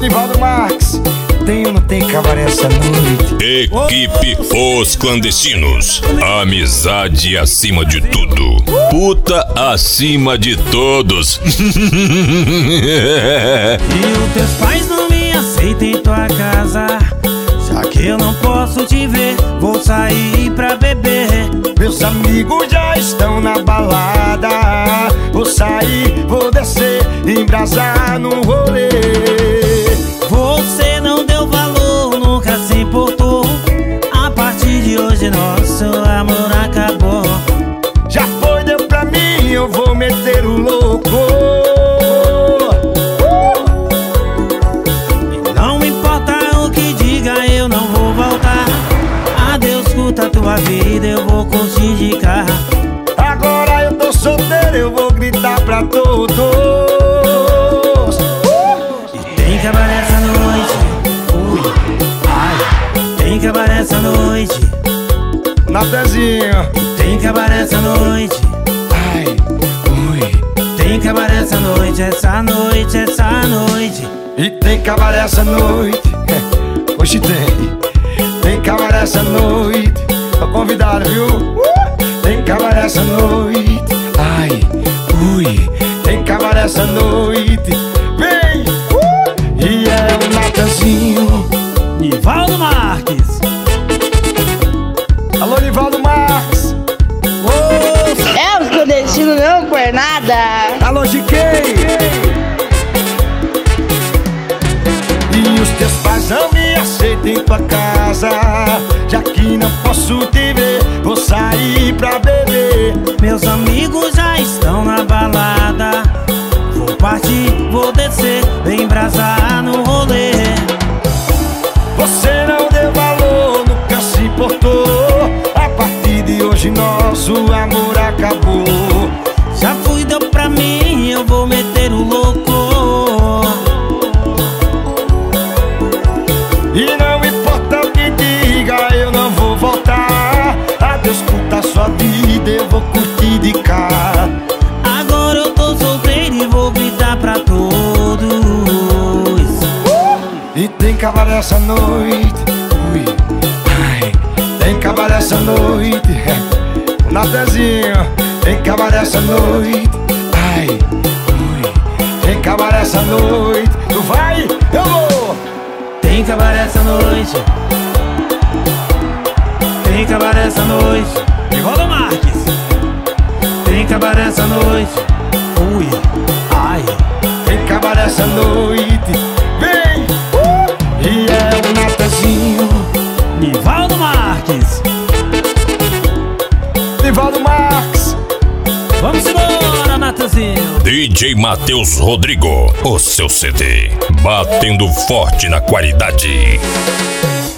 Nivaldo Marques, tem ou não tem cabaré essa noite? Equipe Os Clandestinos. Amizade acima de tudo. Puta acima de todos. E os teus pais não me aceitam em tua casa. Já que eu não posso te ver, vou sair pra beber. Meus amigos já estão na balada. Vou sair, vou descer, embrasar no rolê. Você não deu valor, nunca se importou. A partir de hoje nosso amor acabou. Já foi, deu pra mim, eu vou meter o louco. E não me importa o que diga, eu não vou voltar. Adeus, curta a tua vida, eu vou curtir de carro. Agora eu tô solteiro, eu vou gritar pra todos. Tem cabaré essa noite, ui, ai. Tem cabaré essa noite, Natanzinho, tem cabaré essa noite, ai, ui. tem cabaré essa noite, essa noite, essa noite. E tem cabaré essa noite, hoje tem cabaré essa noite. Tô convidado, viu? Tem cabaré essa noite, ai, ui. Tem cabaré essa noite, vem, e é o Natanzinho. Nivaldo Marques. Alô, Nivaldo Marques. É, os clandestinos não por nada. Alô, GK. E os teus pais não me aceitam em tua casa. Já que não posso te ver, vou sair pra beber. Meus amigos já estão na balada. Vou partir, vou descer, vem embrasar no rolê. Você não deu valor, nunca se importou. A partir de hoje nosso amor acabou. Já fui, deu pra mim, eu vou meter o louco. E não importa o que diga, eu não vou voltar. Adeus, curta a sua vida, eu vou curtir de cá. Agora eu tô solteiro e vou gritar pra todos. E tem cabaré essa noite, ui, ai. Tem cabaré essa noite, Natanzinho. Tem cabaré essa noite, ai, ui. Tem cabaré essa noite, tu vai, eu vou. Tem cabaré essa noite, tem cabaré essa noite. Nivaldo Marques. Tem cabaré essa noite, ui, ai. Tem cabaré essa noite, vem, e é o Natanzinho. Nivaldo Marques. Nivaldo Marques. Vamos embora, Natanzinho. DJ Matheus Rodrigo, o seu CD. Batendo forte na qualidade.